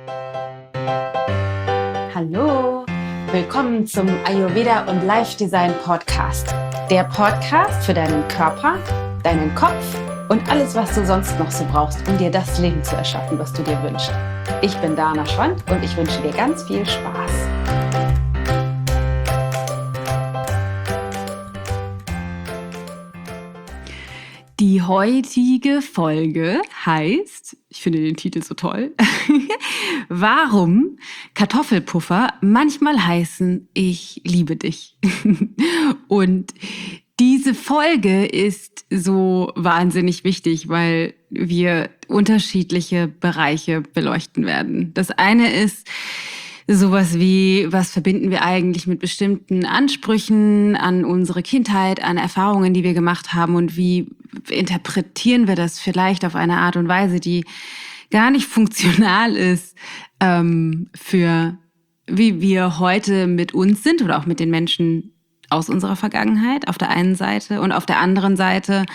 Hallo, willkommen zum Ayurveda und Life Design Podcast. Der Podcast für deinen Körper, deinen Kopf und alles, was du sonst noch so brauchst, um dir das Leben zu erschaffen, was du dir wünschst. Ich bin Dana Schwand und ich wünsche dir ganz viel Spaß. Die heutige Folge heißt, ich finde den Titel so toll, warum Kartoffelpuffer manchmal heißen, ich liebe dich. Und diese Folge ist so wahnsinnig wichtig, weil wir unterschiedliche Bereiche beleuchten werden. Das eine ist sowas wie, was verbinden wir eigentlich mit bestimmten Ansprüchen an unsere Kindheit, an Erfahrungen, die wir gemacht haben und wie interpretieren wir das vielleicht auf eine Art und Weise, die gar nicht funktional ist für wie wir heute mit uns sind oder auch mit den Menschen aus unserer Vergangenheit auf der einen Seite und auf der anderen Seite,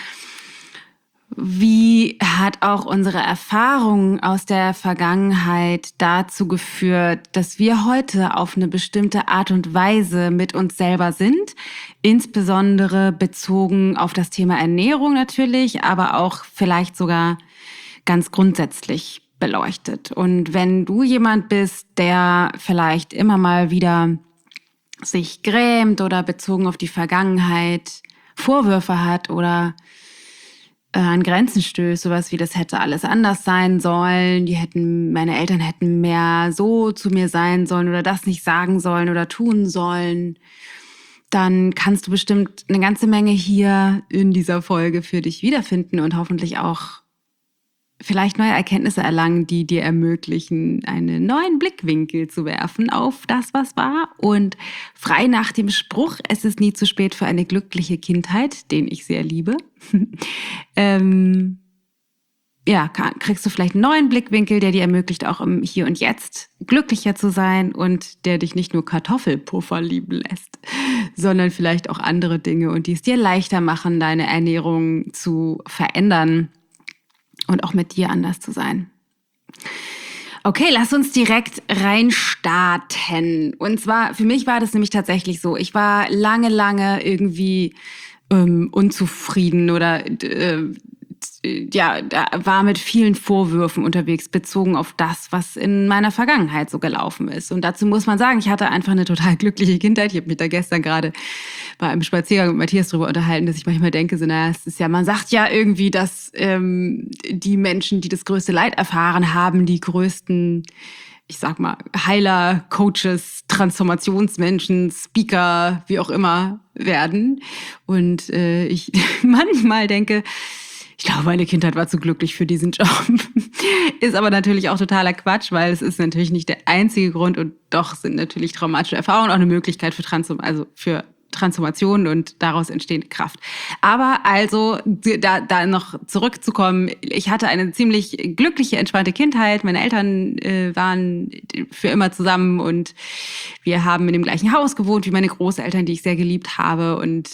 wie hat auch unsere Erfahrung aus der Vergangenheit dazu geführt, dass wir heute auf eine bestimmte Art und Weise mit uns selber sind, insbesondere bezogen auf das Thema Ernährung natürlich, aber auch vielleicht sogar ganz grundsätzlich beleuchtet. Und wenn du jemand bist, der vielleicht immer mal wieder sich grämt oder bezogen auf die Vergangenheit Vorwürfe hat oder an Grenzen stößt, sowas wie, das hätte alles anders sein sollen, meine Eltern hätten mehr so zu mir sein sollen oder das nicht sagen sollen oder tun sollen, dann kannst du bestimmt eine ganze Menge hier in dieser Folge für dich wiederfinden und hoffentlich auch vielleicht neue Erkenntnisse erlangen, die dir ermöglichen, einen neuen Blickwinkel zu werfen auf das, was war. Und frei nach dem Spruch, es ist nie zu spät für eine glückliche Kindheit, den ich sehr liebe, kriegst du vielleicht einen neuen Blickwinkel, der dir ermöglicht, auch im Hier und Jetzt glücklicher zu sein und der dich nicht nur Kartoffelpuffer lieben lässt, sondern vielleicht auch andere Dinge und die es dir leichter machen, deine Ernährung zu verändern und auch mit dir anders zu sein. Okay, lass uns direkt reinstarten. Und zwar, für mich war das nämlich tatsächlich so. Ich war lange irgendwie unzufrieden oder war mit vielen Vorwürfen unterwegs, bezogen auf das, was in meiner Vergangenheit so gelaufen ist. Und dazu muss man sagen, ich hatte einfach eine total glückliche Kindheit. Ich habe mich da gestern gerade bei einem Spaziergang mit Matthias drüber unterhalten, dass ich manchmal denke, es ist ja, man sagt ja irgendwie, dass die Menschen, die das größte Leid erfahren haben, die größten, ich sag mal, Heiler, Coaches, Transformationsmenschen, Speaker, wie auch immer werden. Und ich manchmal denke, ich glaube, meine Kindheit war zu glücklich für diesen Job. Ist aber natürlich auch totaler Quatsch, weil es ist natürlich nicht der einzige Grund und doch sind natürlich traumatische Erfahrungen auch eine Möglichkeit für Transformation und daraus entstehende Kraft. Aber also, da noch zurückzukommen, ich hatte eine ziemlich glückliche, entspannte Kindheit. Meine Eltern waren für immer zusammen und wir haben in dem gleichen Haus gewohnt wie meine Großeltern, die ich sehr geliebt habe. Und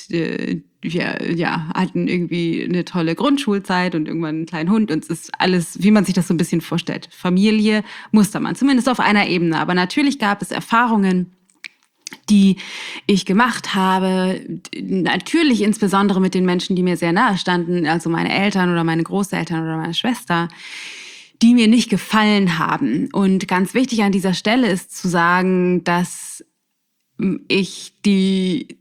wir hatten irgendwie eine tolle Grundschulzeit und irgendwann einen kleinen Hund. Und es ist alles, wie man sich das so ein bisschen vorstellt. Familie, Mustermann, zumindest auf einer Ebene. Aber natürlich gab es Erfahrungen, die ich gemacht habe, natürlich insbesondere mit den Menschen, die mir sehr nahe standen, also meine Eltern oder meine Großeltern oder meine Schwester, die mir nicht gefallen haben. Und ganz wichtig an dieser Stelle ist zu sagen, dass ich die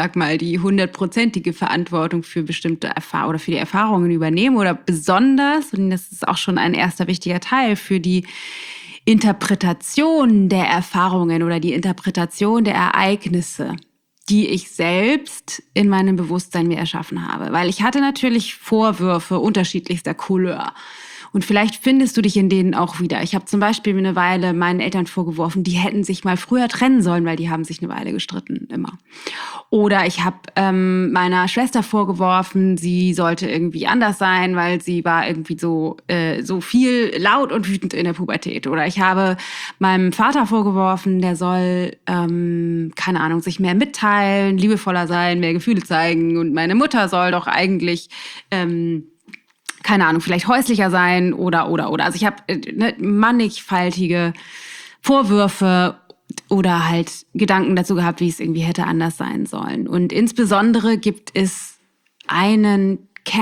100%ige Verantwortung für bestimmte Erfahrungen oder für die Erfahrungen übernehme oder besonders, und das ist auch schon ein erster wichtiger Teil, für die Interpretation der Erfahrungen oder die Interpretation der Ereignisse, die ich selbst in meinem Bewusstsein mir erschaffen habe. Weil ich hatte natürlich Vorwürfe unterschiedlichster Couleur. Und vielleicht findest du dich in denen auch wieder. Ich habe zum Beispiel eine Weile meinen Eltern vorgeworfen, die hätten sich mal früher trennen sollen, weil die haben sich eine Weile gestritten, immer. Oder ich habe meiner Schwester vorgeworfen, sie sollte irgendwie anders sein, weil sie war irgendwie so viel laut und wütend in der Pubertät. Oder ich habe meinem Vater vorgeworfen, der soll, keine Ahnung, sich mehr mitteilen, liebevoller sein, mehr Gefühle zeigen. Und meine Mutter soll doch eigentlich keine Ahnung, vielleicht häuslicher sein oder. Also ich habe mannigfaltige Vorwürfe oder halt Gedanken dazu gehabt, wie es irgendwie hätte anders sein sollen. Und insbesondere gibt es einen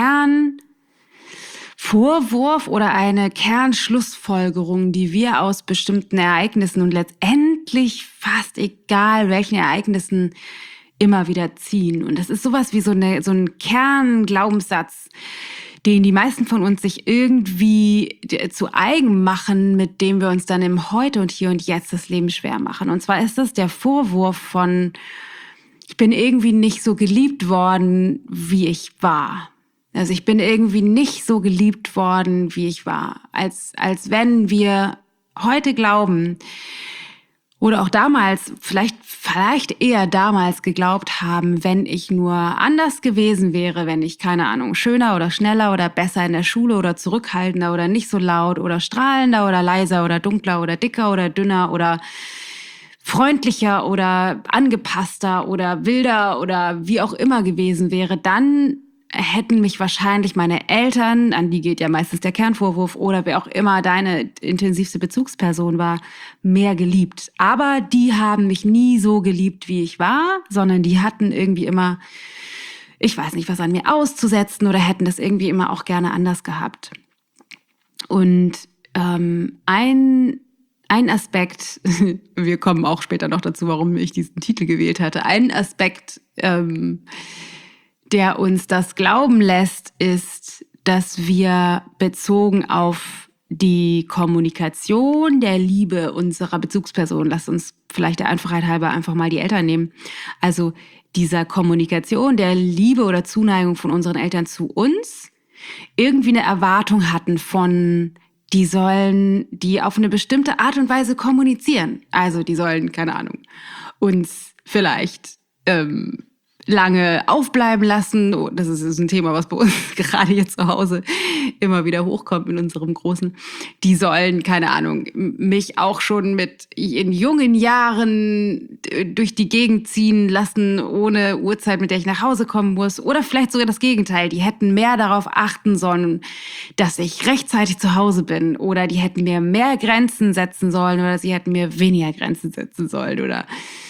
Kernvorwurf oder eine Kernschlussfolgerung, die wir aus bestimmten Ereignissen und letztendlich fast egal welchen Ereignissen immer wieder ziehen. Und das ist sowas wie so ein Kernglaubenssatz, den die meisten von uns sich irgendwie zu eigen machen, mit dem wir uns dann im Heute und Hier und Jetzt das Leben schwer machen. Und zwar ist das der Vorwurf von, ich bin irgendwie nicht so geliebt worden, wie ich war. Also ich bin irgendwie nicht so geliebt worden, wie ich war. Als wenn wir heute glauben, oder auch damals, vielleicht eher damals geglaubt haben, wenn ich nur anders gewesen wäre, wenn ich, keine Ahnung, schöner oder schneller oder besser in der Schule oder zurückhaltender oder nicht so laut oder strahlender oder leiser oder dunkler oder dicker oder dünner oder freundlicher oder angepasster oder wilder oder wie auch immer gewesen wäre, dann hätten mich wahrscheinlich meine Eltern, an die geht ja meistens der Kernvorwurf, oder wer auch immer deine intensivste Bezugsperson war, mehr geliebt. Aber die haben mich nie so geliebt, wie ich war, sondern die hatten irgendwie immer, ich weiß nicht, was an mir auszusetzen oder hätten das irgendwie immer auch gerne anders gehabt. Und ein Aspekt, wir kommen auch später noch dazu, warum ich diesen Titel gewählt hatte, ein Aspekt, der uns das glauben lässt, ist, dass wir bezogen auf die Kommunikation der Liebe unserer Bezugsperson, lasst uns vielleicht der Einfachheit halber einfach mal die Eltern nehmen, also dieser Kommunikation der Liebe oder Zuneigung von unseren Eltern zu uns, irgendwie eine Erwartung hatten von, die sollen die auf eine bestimmte Art und Weise kommunizieren. Also die sollen, keine Ahnung, uns vielleicht lange aufbleiben lassen. Oh, das ist ein Thema, was bei uns gerade hier zu Hause immer wieder hochkommt in unserem Großen. Die sollen, keine Ahnung, mich auch schon in jungen Jahren durch die Gegend ziehen lassen, ohne Uhrzeit, mit der ich nach Hause kommen muss. Oder vielleicht sogar das Gegenteil. Die hätten mehr darauf achten sollen, dass ich rechtzeitig zu Hause bin. Oder die hätten mir mehr Grenzen setzen sollen. Oder sie hätten mir weniger Grenzen setzen sollen. Oder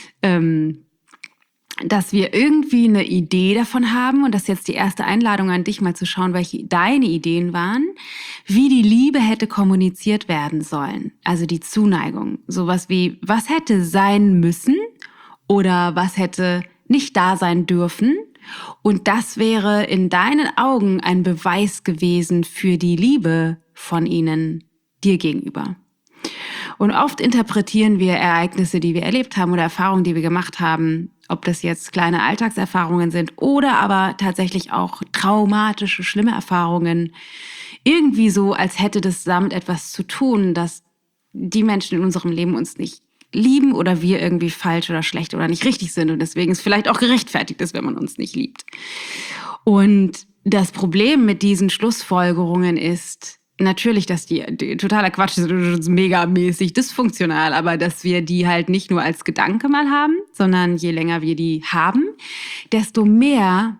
dass wir irgendwie eine Idee davon haben, und das ist jetzt die erste Einladung an dich, mal zu schauen, welche deine Ideen waren, wie die Liebe hätte kommuniziert werden sollen. Also die Zuneigung. Sowas wie, was hätte sein müssen oder was hätte nicht da sein dürfen. Und das wäre in deinen Augen ein Beweis gewesen für die Liebe von ihnen dir gegenüber. Und oft interpretieren wir Ereignisse, die wir erlebt haben oder Erfahrungen, die wir gemacht haben, ob das jetzt kleine Alltagserfahrungen sind oder aber tatsächlich auch traumatische, schlimme Erfahrungen, irgendwie so, als hätte das damit etwas zu tun, dass die Menschen in unserem Leben uns nicht lieben oder wir irgendwie falsch oder schlecht oder nicht richtig sind und deswegen es vielleicht auch gerechtfertigt ist, wenn man uns nicht liebt. Und das Problem mit diesen Schlussfolgerungen ist natürlich, dass die totaler Quatsch ist, megamäßig dysfunktional, aber dass wir die halt nicht nur als Gedanke mal haben, sondern je länger wir die haben, desto mehr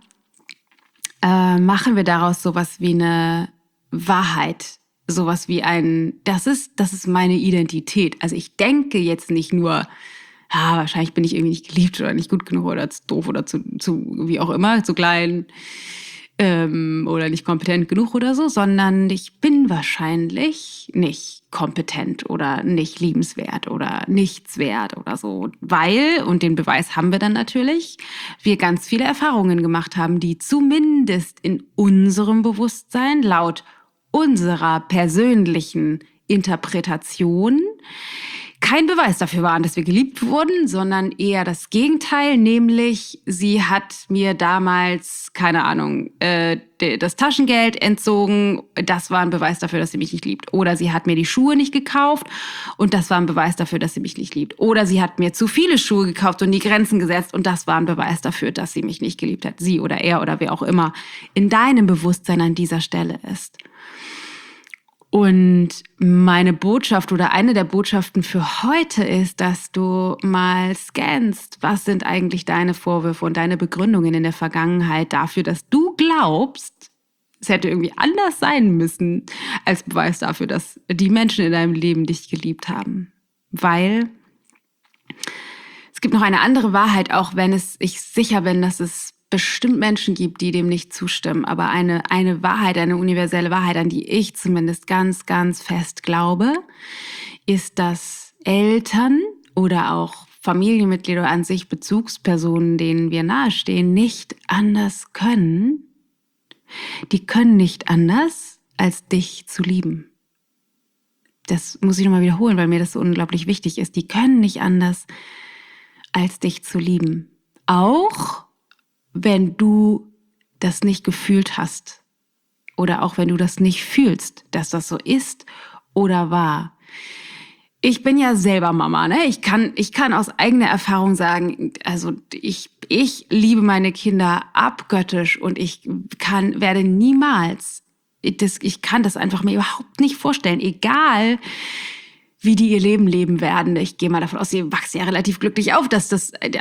machen wir daraus sowas wie eine Wahrheit, sowas wie das ist meine Identität. Also ich denke jetzt nicht nur, wahrscheinlich bin ich irgendwie nicht geliebt oder nicht gut genug oder zu doof oder zu wie auch immer, zu klein, oder nicht kompetent genug oder so, sondern ich bin wahrscheinlich nicht kompetent oder nicht liebenswert oder nichts wert oder so, weil, und den Beweis haben wir dann natürlich, wir ganz viele Erfahrungen gemacht haben, die zumindest in unserem Bewusstsein laut unserer persönlichen Interpretation kein Beweis dafür waren, dass wir geliebt wurden, sondern eher das Gegenteil, nämlich sie hat mir damals, keine Ahnung, das Taschengeld entzogen, das war ein Beweis dafür, dass sie mich nicht liebt. Oder sie hat mir die Schuhe nicht gekauft und das war ein Beweis dafür, dass sie mich nicht liebt. Oder sie hat mir zu viele Schuhe gekauft und die Grenzen gesetzt und das war ein Beweis dafür, dass sie mich nicht geliebt hat. Sie oder er oder wer auch immer in deinem Bewusstsein an dieser Stelle ist. Und meine Botschaft oder eine der Botschaften für heute ist, dass du mal scannst, was sind eigentlich deine Vorwürfe und deine Begründungen in der Vergangenheit dafür, dass du glaubst, es hätte irgendwie anders sein müssen, als Beweis dafür, dass die Menschen in deinem Leben dich geliebt haben. Weil es gibt noch eine andere Wahrheit, auch wenn ich sicher bin, dass es bestimmt Menschen gibt, die dem nicht zustimmen. Aber eine Wahrheit, eine universelle Wahrheit, an die ich zumindest ganz, ganz fest glaube, ist, dass Eltern oder auch Familienmitglieder an sich, Bezugspersonen, denen wir nahestehen, nicht anders können. Die können nicht anders, als dich zu lieben. Das muss ich nochmal wiederholen, weil mir das so unglaublich wichtig ist. Die können nicht anders, als dich zu lieben. Auch wenn du das nicht gefühlt hast oder auch wenn du das nicht fühlst, dass das so ist oder war. Ich bin ja selber Mama, ne? Ich kann aus eigener Erfahrung sagen, also ich liebe meine Kinder abgöttisch und ich kann das einfach mir überhaupt nicht vorstellen, egal wie die ihr Leben leben werden. Ich gehe mal davon aus, sie wachsen ja relativ glücklich auf, dass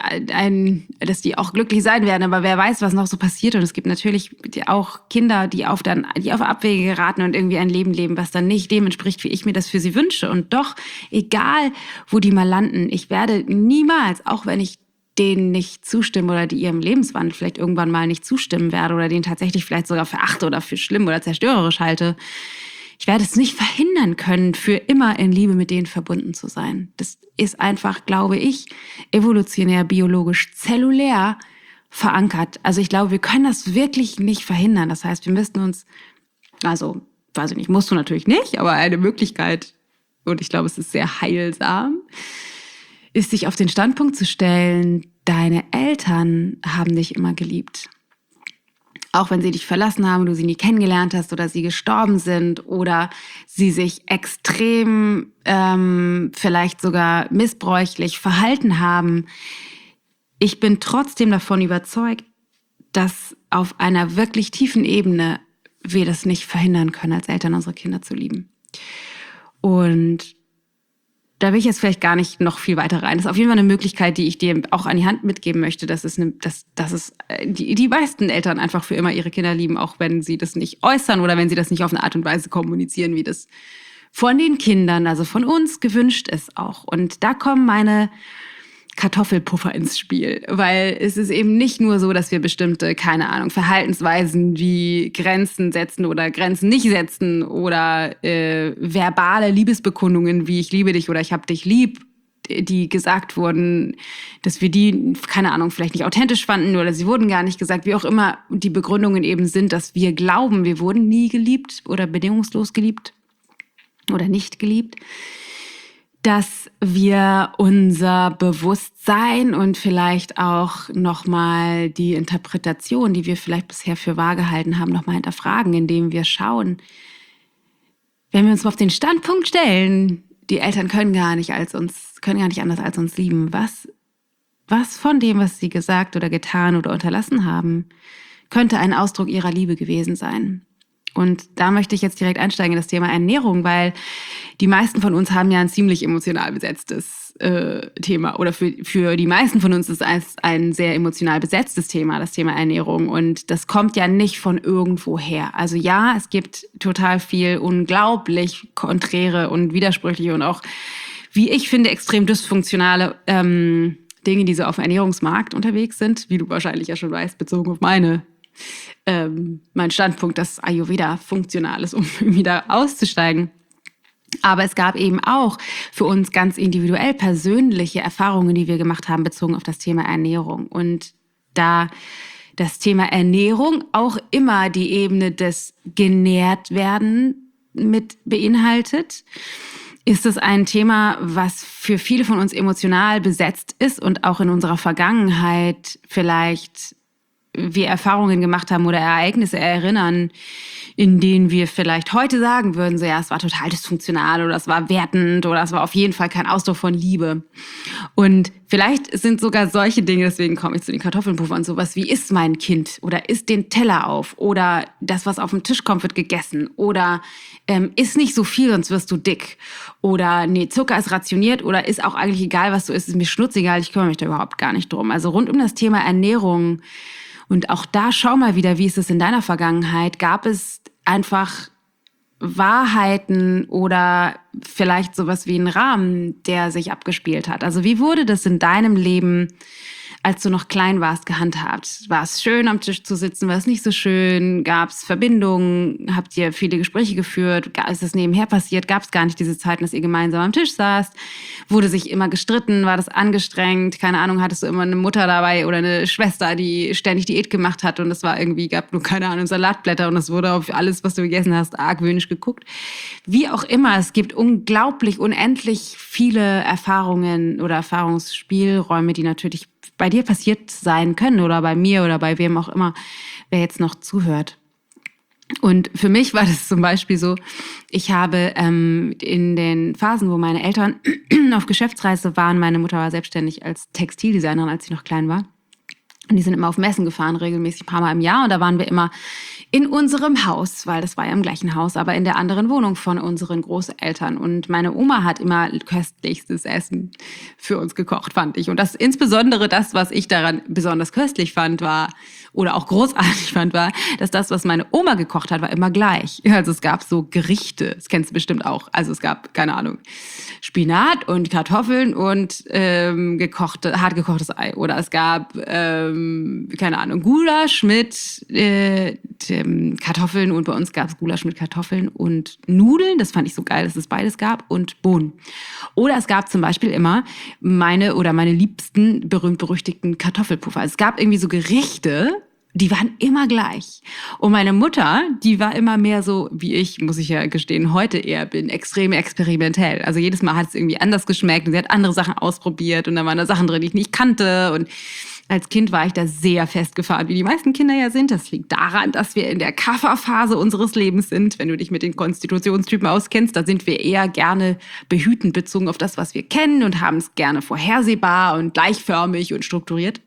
die auch glücklich sein werden. Aber wer weiß, was noch so passiert. Und es gibt natürlich auch Kinder, die auf Abwege geraten und irgendwie ein Leben leben, was dann nicht dem entspricht, wie ich mir das für sie wünsche. Und doch, egal wo die mal landen, ich werde niemals, auch wenn ich denen nicht zustimme oder die ihrem Lebenswandel vielleicht irgendwann mal nicht zustimmen werde oder den tatsächlich vielleicht sogar verachte oder für schlimm oder zerstörerisch halte, ich werde es nicht verhindern können, für immer in Liebe mit denen verbunden zu sein. Das ist einfach, glaube ich, evolutionär, biologisch, zellulär verankert. Also ich glaube, wir können das wirklich nicht verhindern. Das heißt, wir müssten uns, also, weiß ich nicht, musst du natürlich nicht, aber eine Möglichkeit, und ich glaube, es ist sehr heilsam, ist, sich auf den Standpunkt zu stellen, deine Eltern haben dich immer geliebt. Auch wenn sie dich verlassen haben, du sie nie kennengelernt hast oder sie gestorben sind oder sie sich extrem vielleicht sogar missbräuchlich verhalten haben. Ich bin trotzdem davon überzeugt, dass auf einer wirklich tiefen Ebene wir das nicht verhindern können, als Eltern unsere Kinder zu lieben. Und da will ich jetzt vielleicht gar nicht noch viel weiter rein. Das ist auf jeden Fall eine Möglichkeit, die ich dir auch an die Hand mitgeben möchte, dass die meisten Eltern einfach für immer ihre Kinder lieben, auch wenn sie das nicht äußern oder wenn sie das nicht auf eine Art und Weise kommunizieren, wie das von den Kindern, also von uns, gewünscht ist auch. Und da kommen meine Kartoffelpuffer ins Spiel, weil es ist eben nicht nur so, dass wir bestimmte, keine Ahnung, Verhaltensweisen wie Grenzen setzen oder Grenzen nicht setzen oder verbale Liebesbekundungen wie ich liebe dich oder ich hab dich lieb, die gesagt wurden, dass wir die, keine Ahnung, vielleicht nicht authentisch fanden oder sie wurden gar nicht gesagt, wie auch immer die Begründungen eben sind, dass wir glauben, wir wurden nie geliebt oder bedingungslos geliebt oder nicht geliebt. Dass wir unser Bewusstsein und vielleicht auch nochmal die Interpretation, die wir vielleicht bisher für wahr gehalten haben, nochmal hinterfragen, indem wir schauen, wenn wir uns mal auf den Standpunkt stellen, die Eltern können gar nicht anders als uns lieben. Was von dem, was sie gesagt oder getan oder unterlassen haben, könnte ein Ausdruck ihrer Liebe gewesen sein? Und da möchte ich jetzt direkt einsteigen in das Thema Ernährung, weil die meisten von uns haben ja ein ziemlich emotional besetztes Thema. Oder für die meisten von uns ist es ein sehr emotional besetztes Thema, das Thema Ernährung. Und das kommt ja nicht von irgendwo her. Also ja, es gibt total viel unglaublich konträre und widersprüchliche und auch, wie ich finde, extrem dysfunktionale Dinge, die so auf dem Ernährungsmarkt unterwegs sind, wie du wahrscheinlich ja schon weißt, bezogen auf mein Standpunkt, dass Ayurveda funktional ist, um wieder auszusteigen. Aber es gab eben auch für uns ganz individuell persönliche Erfahrungen, die wir gemacht haben, bezogen auf das Thema Ernährung. Und da das Thema Ernährung auch immer die Ebene des Genährtwerden mit beinhaltet, ist es ein Thema, was für viele von uns emotional besetzt ist und auch in unserer Vergangenheit vielleicht wir Erfahrungen gemacht haben oder Ereignisse erinnern, in denen wir vielleicht heute sagen würden, so ja, es war total dysfunktional oder es war wertend oder es war auf jeden Fall kein Ausdruck von Liebe. Und vielleicht sind sogar solche Dinge, deswegen komme ich zu den Kartoffelpuffern, sowas wie isst mein Kind oder isst den Teller auf oder das, was auf den Tisch kommt, wird gegessen oder isst nicht so viel, sonst wirst du dick oder nee, Zucker ist rationiert oder ist auch eigentlich egal, was du isst, ist mir schnurzegal, ich kümmere mich da überhaupt gar nicht drum. Also rund um das Thema Ernährung Und auch da schau mal wieder, wie ist es in deiner Vergangenheit? Gab es einfach Wahrheiten oder vielleicht sowas wie einen Rahmen, der sich abgespielt hat? Also wie wurde das in deinem Leben, als du noch klein warst, gehandhabt? War es schön, am Tisch zu sitzen? War es nicht so schön? Gab es Verbindungen? Habt ihr viele Gespräche geführt? Ist es nebenher passiert? Gab es gar nicht diese Zeiten, dass ihr gemeinsam am Tisch saßt? Wurde sich immer gestritten? War das angestrengt? Keine Ahnung, hattest du immer eine Mutter dabei oder eine Schwester, die ständig Diät gemacht hat und es war irgendwie, gab nur, keine Ahnung, Salatblätter und es wurde auf alles, was du gegessen hast, argwöhnisch geguckt. Wie auch immer, es gibt unglaublich, unendlich viele Erfahrungen oder Erfahrungsspielräume, die natürlich bei dir passiert sein können oder bei mir oder bei wem auch immer, wer jetzt noch zuhört. Und für mich war das zum Beispiel so, ich habe in den Phasen, wo meine Eltern auf Geschäftsreise waren, meine Mutter war selbstständig als Textildesignerin, als sie noch klein war. Und die sind immer auf Messen gefahren, regelmäßig ein paar Mal im Jahr. Und da waren wir immer in unserem Haus, weil das war ja im gleichen Haus, aber in der anderen Wohnung von unseren Großeltern. Und meine Oma hat immer köstlichstes Essen für uns gekocht, fand ich. Und das insbesondere das, was ich daran besonders köstlich fand, war, oder auch großartig fand, war, dass das, was meine Oma gekocht hat, war immer gleich. Also es gab so Gerichte, das kennst du bestimmt auch. Also es gab, keine Ahnung, Spinat und Kartoffeln und hart gekochtes Ei. Oder es gab, keine Ahnung, Gulasch mit Kartoffeln und bei uns gab es Gulasch mit Kartoffeln und Nudeln. Das fand ich so geil, dass es beides gab und Bohnen. Oder es gab zum Beispiel immer meine liebsten berühmt-berüchtigten Kartoffelpuffer. Also es gab irgendwie so Gerichte, die waren immer gleich. Und meine Mutter, die war immer mehr so, wie ich, muss ich ja gestehen, heute eher bin, extrem experimentell. Also jedes Mal hat es irgendwie anders geschmeckt und sie hat andere Sachen ausprobiert und da waren da Sachen drin, die ich nicht kannte. Und als Kind war ich da sehr festgefahren, wie die meisten Kinder ja sind. Das liegt daran, dass wir in der Kafferphase unseres Lebens sind. Wenn du dich mit den Konstitutionstypen auskennst, da sind wir eher gerne behütend bezogen auf das, was wir kennen und haben es gerne vorhersehbar und gleichförmig und strukturiert.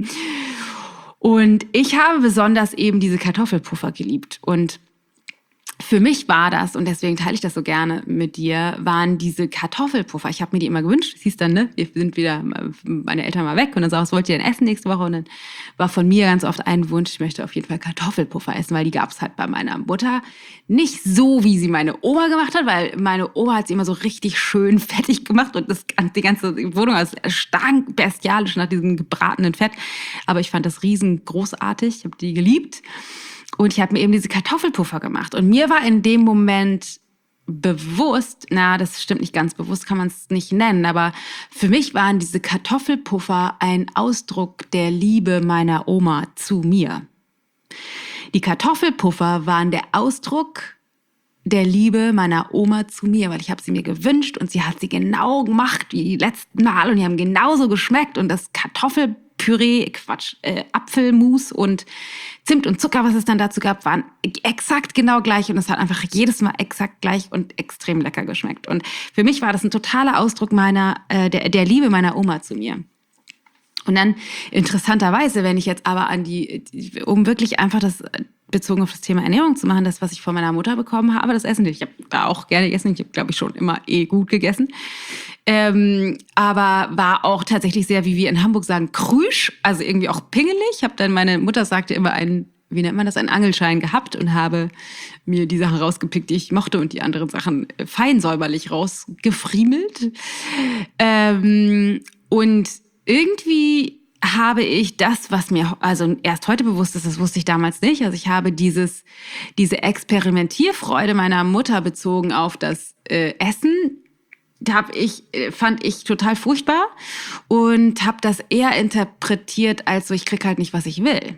Und ich habe besonders eben diese Kartoffelpuffer geliebt. Und für mich war das, und deswegen teile ich das so gerne mit dir, waren diese Kartoffelpuffer. Ich habe mir die immer gewünscht. Es hieß dann, ne, wir sind wieder, meine Eltern mal weg. Und dann sag ich, was wollt ihr denn essen nächste Woche? Und dann war von mir ganz oft ein Wunsch, ich möchte auf jeden Fall Kartoffelpuffer essen, weil die gab es halt bei meiner Mutter nicht so, wie sie meine Oma gemacht hat, weil meine Oma hat sie immer so richtig schön fettig gemacht und die ganze Wohnung stank bestialisch nach diesem gebratenen Fett. Aber ich fand das riesengroßartig, ich habe die geliebt. Und ich habe mir eben diese Kartoffelpuffer gemacht. Und mir war in dem Moment bewusst, das stimmt nicht ganz, bewusst kann man es nicht nennen, aber für mich waren diese Kartoffelpuffer ein Ausdruck der Liebe meiner Oma zu mir. Die Kartoffelpuffer waren der Ausdruck der Liebe meiner Oma zu mir, weil ich habe sie mir gewünscht und sie hat sie genau gemacht wie die letzten Mal und die haben genauso geschmeckt und das Apfelmus und Zimt und Zucker, was es dann dazu gab, waren exakt genau gleich und es hat einfach jedes Mal exakt gleich und extrem lecker geschmeckt. Und für mich war das ein totaler Ausdruck der Liebe meiner Oma zu mir. Und dann interessanterweise, wenn ich jetzt aber um wirklich einfach das bezogen auf das Thema Ernährung zu machen, das, was ich von meiner Mutter bekommen habe, das Essen. Ich habe da auch gerne gegessen. Ich habe, glaube ich, schon immer gut gegessen. Aber war auch tatsächlich sehr, wie wir in Hamburg sagen, krüsch, also irgendwie auch pingelig. Ich habe dann, meine Mutter sagte immer einen Angelschein gehabt und habe mir die Sachen rausgepickt, die ich mochte und die anderen Sachen fein säuberlich rausgefriemelt. Und irgendwie habe ich das, was mir also erst heute bewusst ist, das wusste ich damals nicht. Also ich habe diese Experimentierfreude meiner Mutter bezogen auf das Essen, fand ich total furchtbar und habe das eher interpretiert als so, ich krieg halt nicht, was ich will.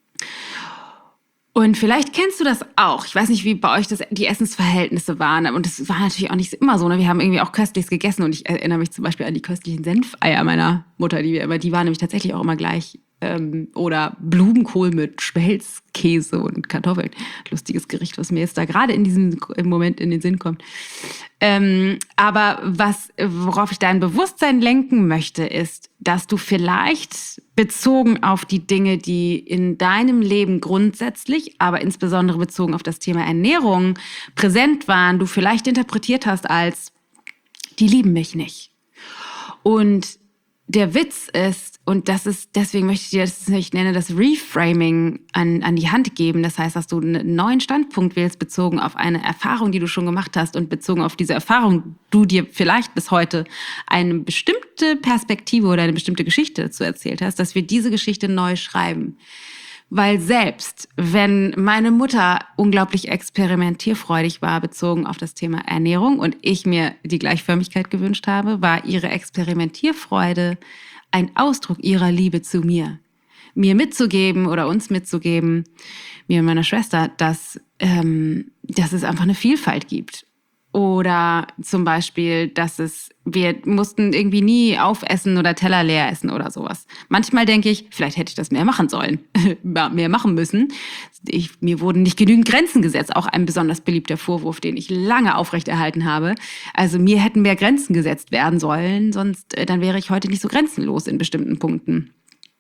Und vielleicht kennst du das auch. Ich weiß nicht, wie bei euch die Essensverhältnisse waren. Und das war natürlich auch nicht immer so. Ne? Wir haben irgendwie auch Köstliches gegessen. Und ich erinnere mich zum Beispiel an die köstlichen Senfeier meiner Mutter. Die waren nämlich tatsächlich auch immer gleich. Oder Blumenkohl mit Schmelzkäse und Kartoffeln. Lustiges Gericht, was mir jetzt da gerade in diesem Moment in den Sinn kommt. Aber worauf ich dein Bewusstsein lenken möchte, ist, dass du vielleicht bezogen auf die Dinge, die in deinem Leben grundsätzlich, aber insbesondere bezogen auf das Thema Ernährung präsent waren, du vielleicht interpretiert hast als, die lieben mich nicht. Und der Witz ist, und deswegen möchte ich dir das, ich nenne das Reframing an die Hand geben. Das heißt, dass du einen neuen Standpunkt wählst, bezogen auf eine Erfahrung, die du schon gemacht hast, und bezogen auf diese Erfahrung, du dir vielleicht bis heute eine bestimmte Perspektive oder eine bestimmte Geschichte dazu erzählt hast, dass wir diese Geschichte neu schreiben. Weil selbst wenn meine Mutter unglaublich experimentierfreudig war, bezogen auf das Thema Ernährung, und ich mir die Gleichförmigkeit gewünscht habe, war ihre Experimentierfreude ein Ausdruck ihrer Liebe zu mir. Mir mitzugeben oder uns mitzugeben, mir und meiner Schwester, dass es einfach eine Vielfalt gibt. Oder zum Beispiel, wir mussten irgendwie nie aufessen oder Teller leer essen oder sowas. Manchmal denke ich, vielleicht hätte ich das mehr machen sollen, mehr machen müssen. Mir wurden nicht genügend Grenzen gesetzt, auch ein besonders beliebter Vorwurf, den ich lange aufrechterhalten habe. Also mir hätten mehr Grenzen gesetzt werden sollen, sonst dann wäre ich heute nicht so grenzenlos in bestimmten Punkten.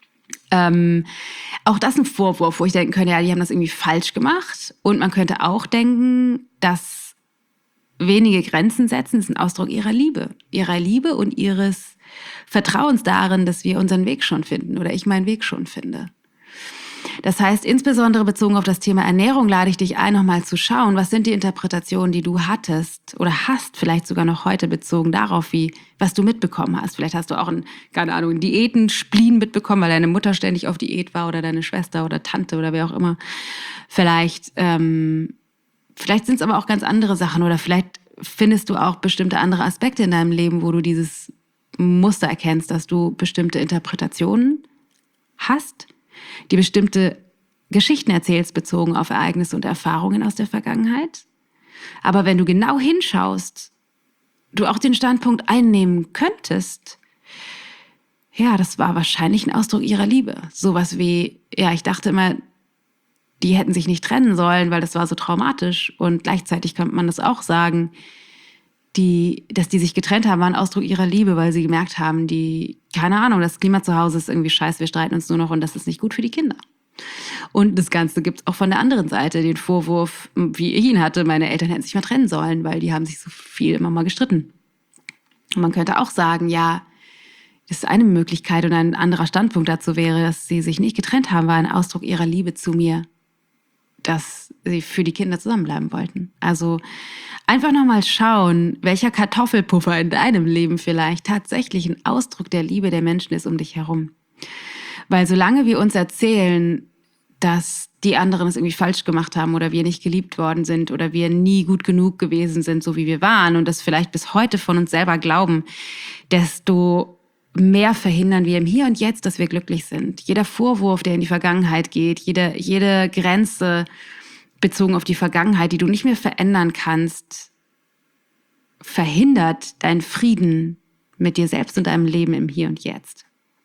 Auch das ein Vorwurf, wo ich denken könnte, ja, die haben das irgendwie falsch gemacht. Und man könnte auch denken, dass wenige Grenzen setzen ist ein Ausdruck ihrer Liebe und ihres Vertrauens darin, dass wir unseren Weg schon finden oder ich meinen Weg schon finde. Das heißt, insbesondere bezogen auf das Thema Ernährung lade ich dich ein, nochmal zu schauen, was sind die Interpretationen, die du hattest oder hast, vielleicht sogar noch heute bezogen darauf, was du mitbekommen hast. Vielleicht hast du auch einen Diäten-Spleen mitbekommen, weil deine Mutter ständig auf Diät war oder deine Schwester oder Tante oder wer auch immer. Vielleicht sind es aber auch ganz andere Sachen oder vielleicht findest du auch bestimmte andere Aspekte in deinem Leben, wo du dieses Muster erkennst, dass du bestimmte Interpretationen hast, die bestimmte Geschichten erzählst, bezogen auf Ereignisse und Erfahrungen aus der Vergangenheit. Aber wenn du genau hinschaust, du auch den Standpunkt einnehmen könntest, ja, das war wahrscheinlich ein Ausdruck ihrer Liebe. Sowas wie, ja, ich dachte immer, die hätten sich nicht trennen sollen, weil das war so traumatisch. Und gleichzeitig kann man das auch sagen, dass die sich getrennt haben, war ein Ausdruck ihrer Liebe, weil sie gemerkt haben, keine Ahnung, das Klima zu Hause ist irgendwie scheiße, wir streiten uns nur noch und das ist nicht gut für die Kinder. Und das Ganze gibt es auch von der anderen Seite, den Vorwurf, wie ich ihn hatte, meine Eltern hätten sich mal trennen sollen, weil die haben sich so viel immer mal gestritten. Und man könnte auch sagen, ja, das ist eine Möglichkeit und ein anderer Standpunkt dazu wäre, dass sie sich nicht getrennt haben, war ein Ausdruck ihrer Liebe zu mir, dass sie für die Kinder zusammenbleiben wollten. Also einfach nochmal schauen, welcher Kartoffelpuffer in deinem Leben vielleicht tatsächlich ein Ausdruck der Liebe der Menschen ist um dich herum. Weil solange wir uns erzählen, dass die anderen es irgendwie falsch gemacht haben oder wir nicht geliebt worden sind oder wir nie gut genug gewesen sind, so wie wir waren und das vielleicht bis heute von uns selber glauben, desto mehr verhindern wir im Hier und Jetzt, dass wir glücklich sind. Jeder Vorwurf, der in die Vergangenheit geht, jede Grenze bezogen auf die Vergangenheit, die du nicht mehr verändern kannst, verhindert deinen Frieden mit dir selbst und deinem Leben im Hier und Jetzt.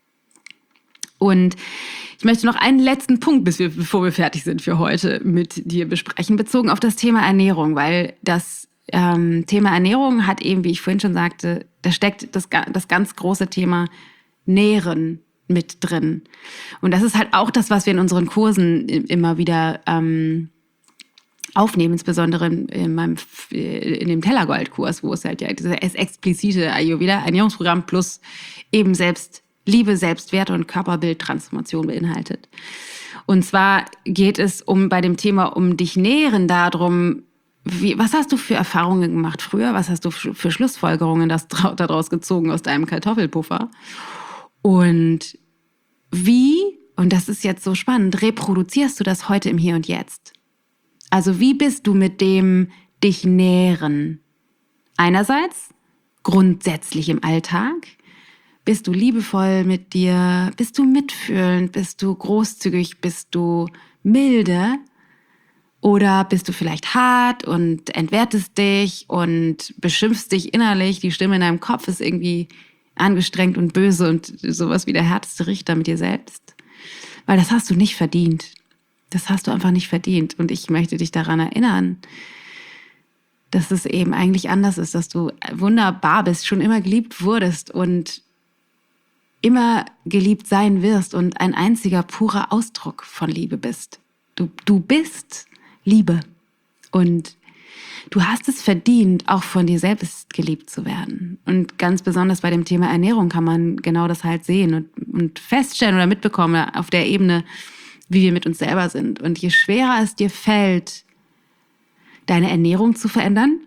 Und ich möchte noch einen letzten Punkt, bevor wir fertig sind für heute, mit dir besprechen, bezogen auf das Thema Ernährung, weil das Thema Ernährung hat eben, wie ich vorhin schon sagte, da steckt das ganz große Thema Nähren mit drin. Und das ist halt auch das, was wir in unseren Kursen immer wieder aufnehmen, insbesondere in dem Tellergold-Kurs, wo es halt ja dieses explizite Ayurveda-Ernährungsprogramm plus eben Liebe, Selbstwert und Körperbildtransformation beinhaltet. Und zwar geht es bei dem Thema um dich nähren darum, was hast du für Erfahrungen gemacht früher? Was hast du für Schlussfolgerungen daraus gezogen aus deinem Kartoffelpuffer? Und und das ist jetzt so spannend, reproduzierst du das heute im Hier und Jetzt? Also wie bist du mit dem dich nähren? Einerseits grundsätzlich im Alltag. Bist du liebevoll mit dir? Bist du mitfühlend? Bist du großzügig? Bist du milde? Oder bist du vielleicht hart und entwertest dich und beschimpfst dich innerlich? Die Stimme in deinem Kopf ist irgendwie angestrengt und böse und sowas wie der härteste Richter mit dir selbst. Weil das hast du nicht verdient. Das hast du einfach nicht verdient. Und ich möchte dich daran erinnern, dass es eben eigentlich anders ist, dass du wunderbar bist, schon immer geliebt wurdest und immer geliebt sein wirst und ein einziger purer Ausdruck von Liebe bist. Du bist Liebe. Und du hast es verdient, auch von dir selbst geliebt zu werden. Und ganz besonders bei dem Thema Ernährung kann man genau das halt sehen und feststellen oder mitbekommen auf der Ebene, wie wir mit uns selber sind. Und je schwerer es dir fällt, deine Ernährung zu verändern,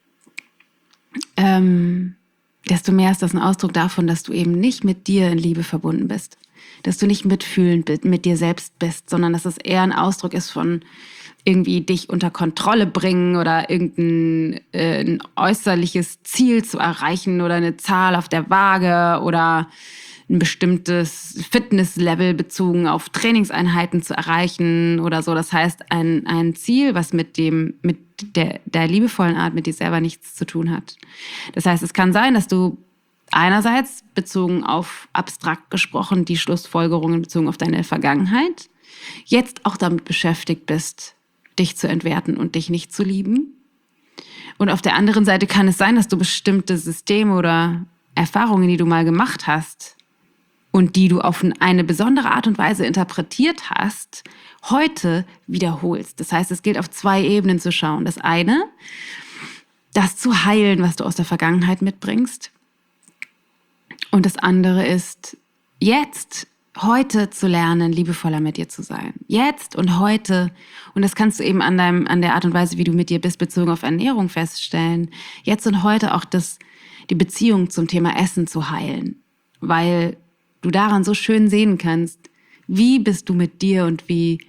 desto mehr ist das ein Ausdruck davon, dass du eben nicht mit dir in Liebe verbunden bist. Dass du nicht mitfühlend mit dir selbst bist, sondern dass es eher ein Ausdruck ist von irgendwie dich unter Kontrolle bringen oder irgendein ein äußerliches Ziel zu erreichen oder eine Zahl auf der Waage oder ein bestimmtes Fitnesslevel bezogen auf Trainingseinheiten zu erreichen oder so. Das heißt, ein Ziel, was mit der liebevollen Art mit dir selber nichts zu tun hat. Das heißt, es kann sein, dass du einerseits bezogen auf abstrakt gesprochen die Schlussfolgerungen bezogen auf deine Vergangenheit jetzt auch damit beschäftigt bist, dich zu entwerten und dich nicht zu lieben. Und auf der anderen Seite kann es sein, dass du bestimmte Systeme oder Erfahrungen, die du mal gemacht hast und die du auf eine besondere Art und Weise interpretiert hast, heute wiederholst. Das heißt, es gilt auf 2 Ebenen zu schauen. Das eine, das zu heilen, was du aus der Vergangenheit mitbringst. Und das andere ist, jetzt, heute zu lernen, liebevoller mit dir zu sein. Jetzt und heute. Und das kannst du eben an der Art und Weise, wie du mit dir bist, bezogen auf Ernährung feststellen. Jetzt und heute auch die Beziehung zum Thema Essen zu heilen. Weil du daran so schön sehen kannst, wie bist du mit dir und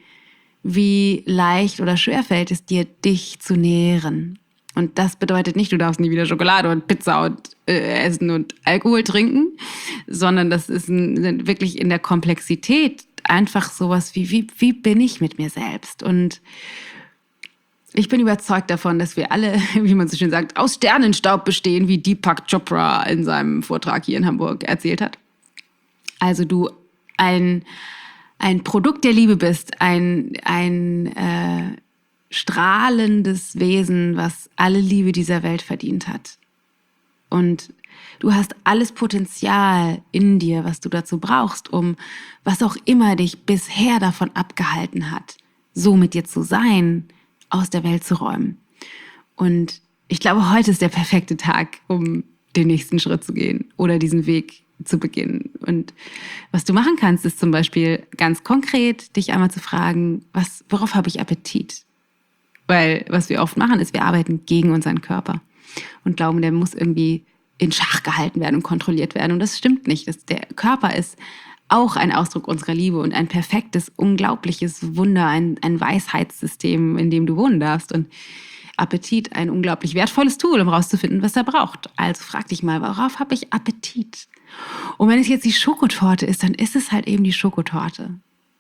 wie leicht oder schwer fällt es dir, dich zu nähren. Und das bedeutet nicht, du darfst nie wieder Schokolade und Pizza und essen und Alkohol trinken, sondern das ist wirklich in der Komplexität einfach sowas wie bin ich mit mir selbst? Und ich bin überzeugt davon, dass wir alle, wie man so schön sagt, aus Sternenstaub bestehen, wie Deepak Chopra in seinem Vortrag hier in Hamburg erzählt hat. Also du ein Produkt der Liebe bist, ein strahlendes Wesen, was alle Liebe dieser Welt verdient hat. Und du hast alles Potenzial in dir, was du dazu brauchst, um was auch immer dich bisher davon abgehalten hat, so mit dir zu sein, aus der Welt zu räumen. Und ich glaube, heute ist der perfekte Tag, um den nächsten Schritt zu gehen oder diesen Weg zu beginnen. Und was du machen kannst, ist zum Beispiel ganz konkret, dich einmal zu fragen, worauf habe ich Appetit? Weil was wir oft machen, ist, wir arbeiten gegen unseren Körper und glauben, der muss irgendwie in Schach gehalten werden und kontrolliert werden. Und das stimmt nicht. Der Körper ist auch ein Ausdruck unserer Liebe und ein perfektes, unglaubliches Wunder, ein Weisheitssystem, in dem du wohnen darfst. Und Appetit ein unglaublich wertvolles Tool, um rauszufinden, was er braucht. Also frag dich mal, worauf habe ich Appetit? Und wenn es jetzt die Schokotorte ist, dann ist es halt eben die Schokotorte.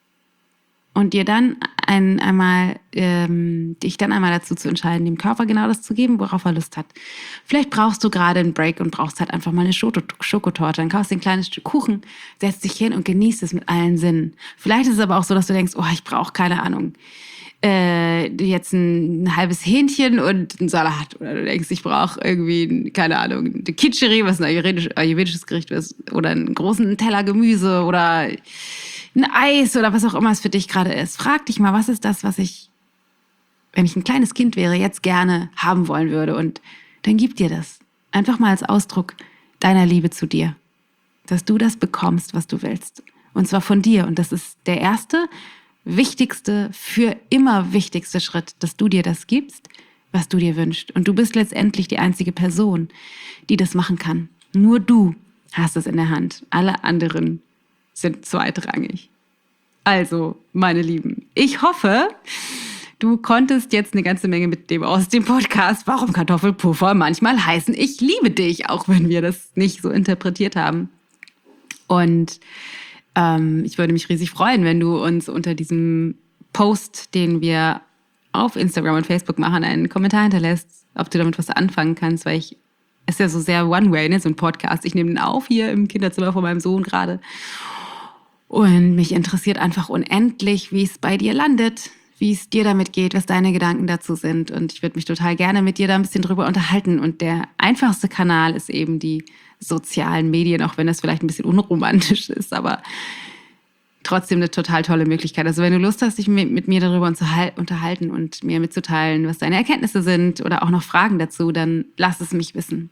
Und dir dann dich dann einmal dazu zu entscheiden, dem Körper genau das zu geben, worauf er Lust hat. Vielleicht brauchst du gerade einen Break und brauchst halt einfach mal eine Schokotorte. Dann kaufst du ein kleines Stück Kuchen, setzt dich hin und genießt es mit allen Sinnen. Vielleicht ist es aber auch so, dass du denkst, oh, ich brauche keine Ahnung, jetzt ein halbes Hähnchen und einen Salat. Oder du denkst, ich brauche irgendwie, keine Ahnung, eine Kitscheri, was ein ayurvedisches Gericht ist, oder einen großen Teller Gemüse oder ein Eis oder was auch immer es für dich gerade ist. Frag dich mal, was ist das, was ich, wenn ich ein kleines Kind wäre, jetzt gerne haben wollen würde. Und dann gib dir das. Einfach mal als Ausdruck deiner Liebe zu dir. Dass du das bekommst, was du willst. Und zwar von dir. Und das ist der erste, wichtigste, für immer wichtigste Schritt, dass du dir das gibst, was du dir wünschst. Und du bist letztendlich die einzige Person, die das machen kann. Nur du hast es in der Hand. Alle anderen sind zweitrangig. Also, meine Lieben, ich hoffe, du konntest jetzt eine ganze Menge mitnehmen aus dem Podcast, warum Kartoffelpuffer manchmal heißen, ich liebe dich, auch wenn wir das nicht so interpretiert haben. Und ich würde mich riesig freuen, wenn du uns unter diesem Post, den wir auf Instagram und Facebook machen, einen Kommentar hinterlässt, ob du damit was anfangen kannst, weil es ist ja so sehr One-Way, ne, so ein Podcast. Ich nehme den auf hier im Kinderzimmer von meinem Sohn gerade. Und mich interessiert einfach unendlich, wie es bei dir landet, wie es dir damit geht, was deine Gedanken dazu sind. Und ich würde mich total gerne mit dir da ein bisschen drüber unterhalten. Und der einfachste Kanal ist eben die sozialen Medien, auch wenn das vielleicht ein bisschen unromantisch ist. Aber trotzdem eine total tolle Möglichkeit. Also wenn du Lust hast, dich mit mir darüber unterhalten und mir mitzuteilen, was deine Erkenntnisse sind oder auch noch Fragen dazu, dann lass es mich wissen.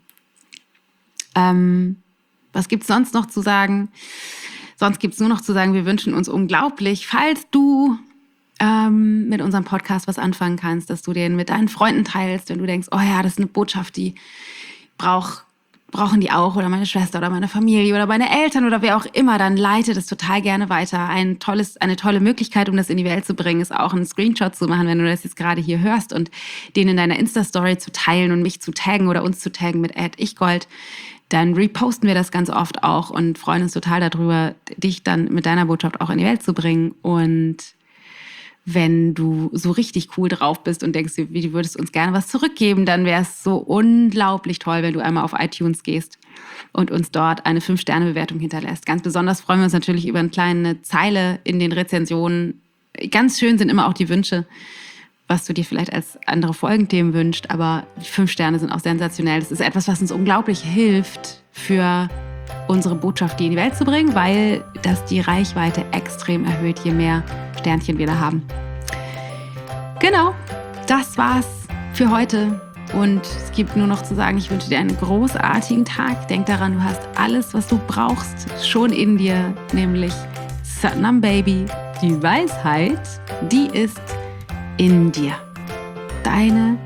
Was gibt es sonst noch zu sagen? Sonst gibt es nur noch zu sagen, wir wünschen uns unglaublich, falls du mit unserem Podcast was anfangen kannst, dass du den mit deinen Freunden teilst, wenn du denkst, oh ja, das ist eine Botschaft, die brauchen die auch, oder meine Schwester oder meine Familie oder meine Eltern oder wer auch immer, dann leite das total gerne weiter. Eine tolle Möglichkeit, um das in die Welt zu bringen, ist auch einen Screenshot zu machen, wenn du das jetzt gerade hier hörst und den in deiner Insta-Story zu teilen und mich zu taggen oder uns zu taggen mit @ichgold. Dann reposten wir das ganz oft auch und freuen uns total darüber, dich dann mit deiner Botschaft auch in die Welt zu bringen. Und wenn du so richtig cool drauf bist und denkst, du würdest uns gerne was zurückgeben, dann wäre es so unglaublich toll, wenn du einmal auf iTunes gehst und uns dort eine 5-Sterne-Bewertung hinterlässt. Ganz besonders freuen wir uns natürlich über eine kleine Zeile in den Rezensionen. Ganz schön sind immer auch die Wünsche, was du dir vielleicht als andere Folgenthemen wünschst, aber 5 Sterne sind auch sensationell. Das ist etwas, was uns unglaublich hilft, für unsere Botschaft in die Welt zu bringen, weil das die Reichweite extrem erhöht, je mehr Sternchen wir da haben. Genau, das war's für heute. Und es gibt nur noch zu sagen, ich wünsche dir einen großartigen Tag. Denk daran, du hast alles, was du brauchst, schon in dir, nämlich Satnam Baby, die Weisheit, die ist in dir. Deine